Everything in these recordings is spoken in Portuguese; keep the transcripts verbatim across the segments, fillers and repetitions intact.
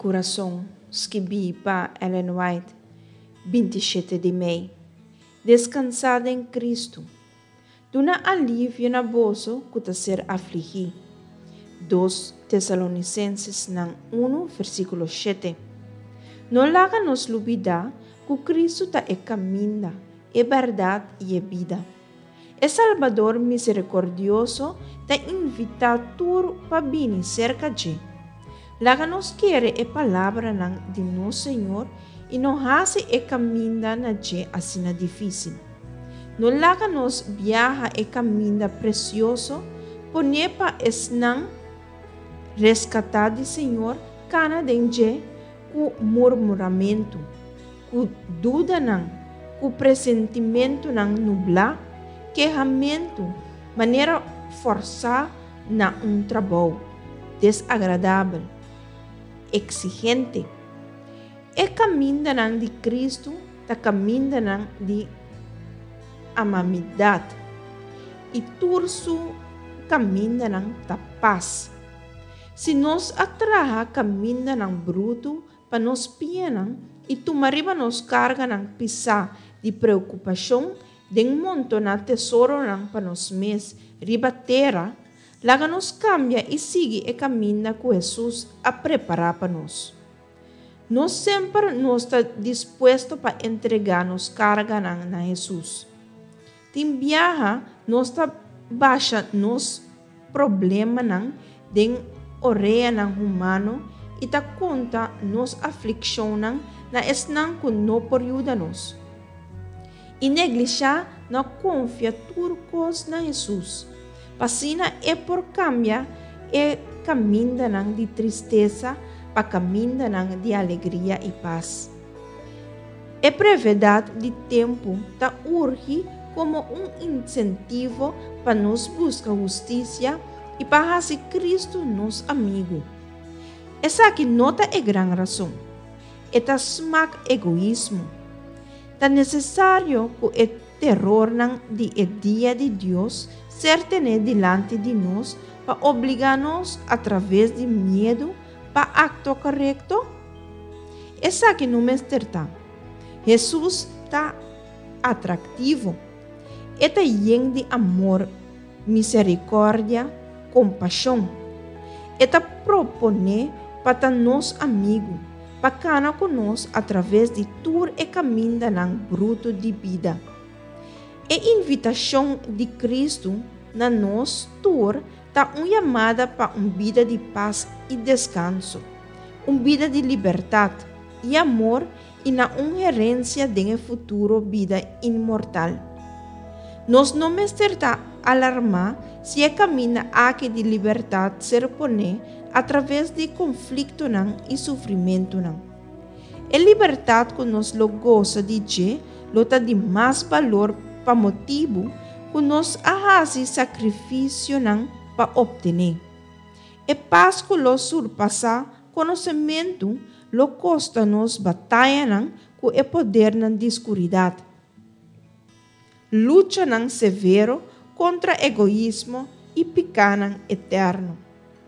coração, escrevi para Ellen White, vinte e sete de maio. Descansada em Cristo. Duna alívio na bolso que ser afligido. dois Tessalonicenses um, versículo sete. Não laga nos lubida que Cristo ta é caminho, é verdade e é vida. É Salvador misericordioso ta invita tur para vir cerca de. Laga nos quer é palavra de nosso Senhor e não hace é caminho na je assim difícil. Não laga nos viaja é caminho precioso, pone pa esnan rescatar de Senhor cana denje com murmuramento, com dúvida não, com pressentimento não nublar, queixamento, maneira forçar na um trabalho desagradável, exigente. É caminho de Cristo, é caminho de amamidade e turso caminho da paz. Se nós atraha caminho bruto para nos pianan e tomariba nos carga ng pisa de preocupação, de um monte na tesouro para nos mes riba terra, laga nos cambia e sigue o caminho que Jesus a preparar para nós. Nós sempre nos está disposto para entregar nos carga na Jesus. Tim viaja nos está baixa nos problema nang den oreia nang humano e ta conta nos aflição nang na esnang kun no por ayuda nos. E neglixa na confia turcos na Jesus. Pasina é por cambia e caminho nang de tristeza para caminho nang de alegria e paz. É brevidade de tempo ta urge como um incentivo para nos buscar justiça e para fazer Cristo nosso amigo. Essa aqui nota é grande razão. Eta smack egoísmo. É necessário que o terror de o dia de Deus ser tene delante de nós para obrigar-nos através de medo para acto correto. Essa aqui não é certa. Jesus está atrativo. Eta yen de amor, misericórdia, compaixão. Eta propone para nos amigo, para cana conosco através de tur e caminho nang bruto de vida. E invitação de Cristo na nos tur ta uma chamada para uma vida de paz e descanso, uma vida de liberdade e amor e na uma herência de um futuro vida imortal. Nos não me está alarmar se é caminho aqui de liberdade ser pone através de conflito não e sofrimento não. A liberdade que nos lo goza de je, lota de mais valor para motivo que nos ahasi sacrifício não para obter. E paz que lo surpassa conhecimento, lo costa nos batalha não com o poder na escuridade. Luta não severo contra egoísmo e picanam eterno.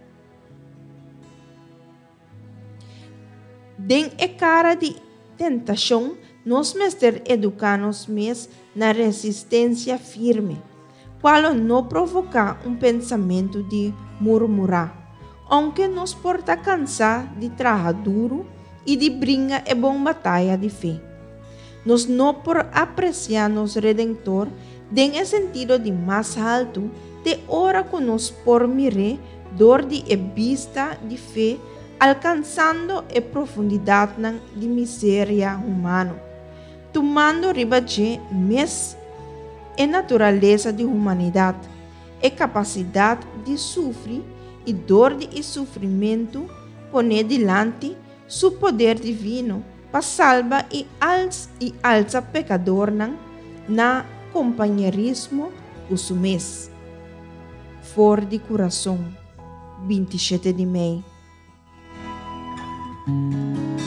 Den e cara de tentação, nos mester educanos mes na resistência firme, qual não provocar um pensamento de murmurar, aunque nos porta cansar de trabalhar duro e de brinca e bom batalha de fé. Nos não por apreciar nos Redentor, den e sentido de mais alto, de hora que nos por mire, dor de e vista de fé, alcançando a profundidade de miséria humana, tomando ribaje mes a natureza de humanidade, a capacidade de sofrer e dor e sofrimento, pone delante seu poder divino para salvar e alça e alça pecador na companheirismo o sumes. For de coração, vinte e sete de maio.